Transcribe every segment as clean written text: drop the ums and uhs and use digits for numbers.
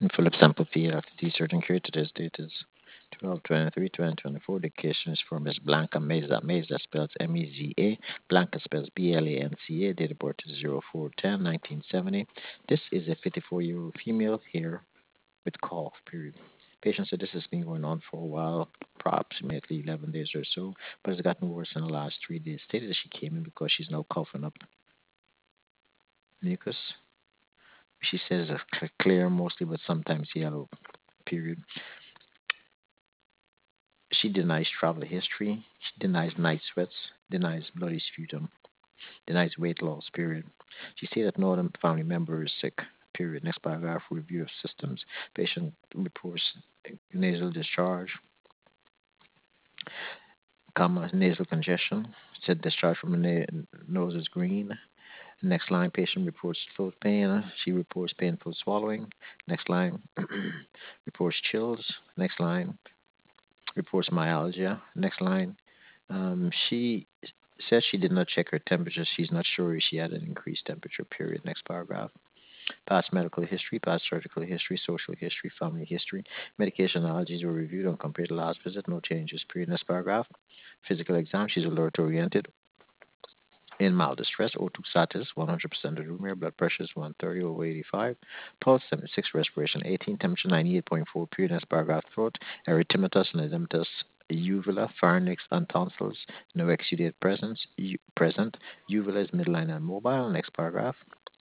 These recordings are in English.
Philip sample field after T certain created today's date is 12/23/2024. The case is for Miss Blanca Meza. Meza spells Meza. Blanca spells Blanca. Date of birth is 04/10/1970. This is a 54-year-old female here with cough, period. Patient said this has been going on for a while, approximately 11 days or so, but it's gotten worse in the last 3 days. Stated that she came in because she's now coughing up mucus. She says it's clear mostly, but sometimes yellow, period. She denies travel history. She denies night sweats, denies bloody sputum, denies weight loss, period. She said that no other family member is sick, period. Next paragraph, review of systems. Patient reports nasal discharge, comma, nasal congestion. Said discharge from the nose is green. Next line, patient reports throat pain. She reports painful swallowing. Next line, reports chills. Next line, reports myalgia. Next line, she says she did not check her temperature. She's not sure if she had an increased temperature, period. Next paragraph. Past medical history, past surgical history, social history, family history. Medication allergies were reviewed and compared to last visit. No changes, period. Next paragraph. Physical exam. She's alert oriented. In mild distress, O2 status 100% of the room air, blood pressure is 130 over 85, pulse 76, respiration 18, temperature 98.4, period. Next paragraph. Throat, erythematous and edematous uvula, pharynx, and tonsils, no exudate present. Uvula is midline and mobile. Next paragraph.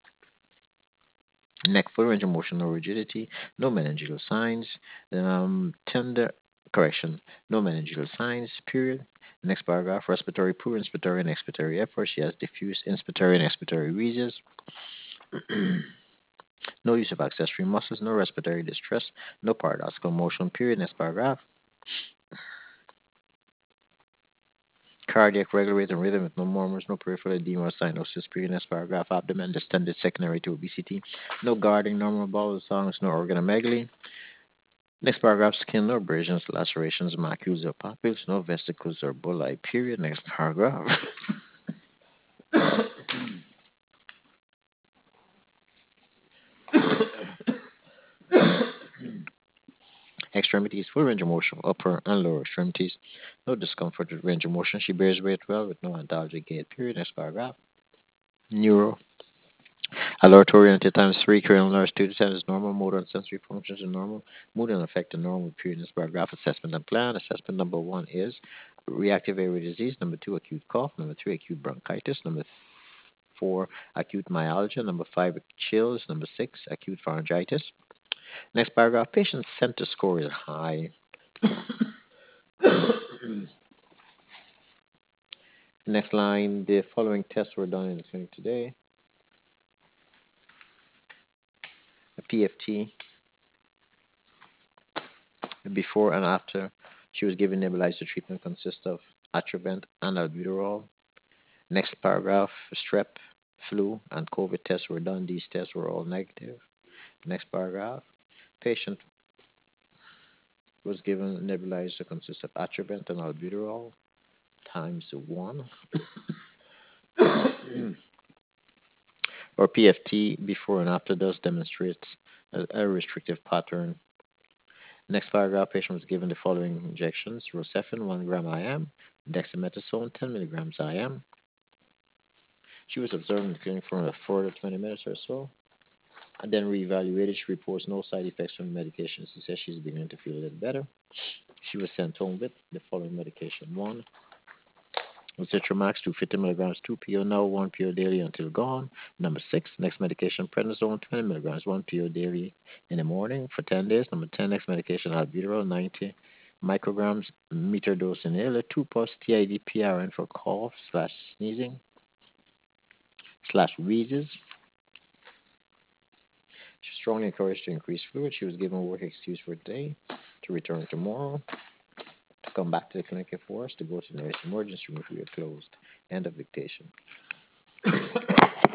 Neck, full range of motion, no rigidity, no meningeal signs. Tender correction, no meningeal signs, period. Next paragraph, respiratory, poor inspiratory and expiratory effort. She has diffuse inspiratory and expiratory wheezes. No use of accessory muscles, no respiratory distress, no paradoxical motion, period. Next paragraph. Cardiac, regular rate and rhythm with no murmurs, no peripheral edema or cyanosis, period. Next paragraph. Abdomen distended secondary to obesity, no guarding, normal bowel songs, no organomegaly. Next paragraph, skin, no abrasions, lacerations, macules or papules, no vesicles or bullae, period. Next paragraph. Extremities, full range of motion, upper and lower extremities, no discomfort with range of motion. She bears weight well with no antalgic gait, period. Next paragraph. Neuro, alert oriented times 3, cranial nerves 2 to 10 is normal, motor and sensory functions are normal, mood and affect are normal, period. Next paragraph. Assessment and plan. Assessment number 1 is reactive airway disease, number 2, acute cough, number 3, acute bronchitis, number 4, acute myalgia, number 5, chills, number 6, acute pharyngitis. Next paragraph, patient center score is high. Next line, the following tests were done in the clinic today. A PFT before and after she was given nebulizer treatment consists of Atrovent and albuterol. Next paragraph, strep, flu, and COVID tests were done. These tests were all negative. Next paragraph, patient was given nebulizer consists of Atrovent and albuterol times 1. Or PFT before and after dose demonstrates a restrictive pattern. Next paragraph, patient was given the following injections: Rocephin 1 gram IM, dexamethasone 10 milligrams IM. She was observed in the clinic for a further 20 minutes or so, and then reevaluated. She reports no side effects from the medication. She says she's beginning to feel a little better. She was sent home with the following medication: 1, Citromax 250 milligrams 2 PO now, 1 PO daily until gone. Number 6, next medication prednisone 20 milligrams 1 PO daily in the morning for 10 days. Number 10, next medication albuterol 90 micrograms meter dose inhaler 2 plus TID PRN for cough slash sneezing slash wheezes. She was strongly encouraged to increase fluid. She was given work excuse for today to return tomorrow, to come back to the clinic if forced, to go to the nearest emergency room if we are closed. End of dictation.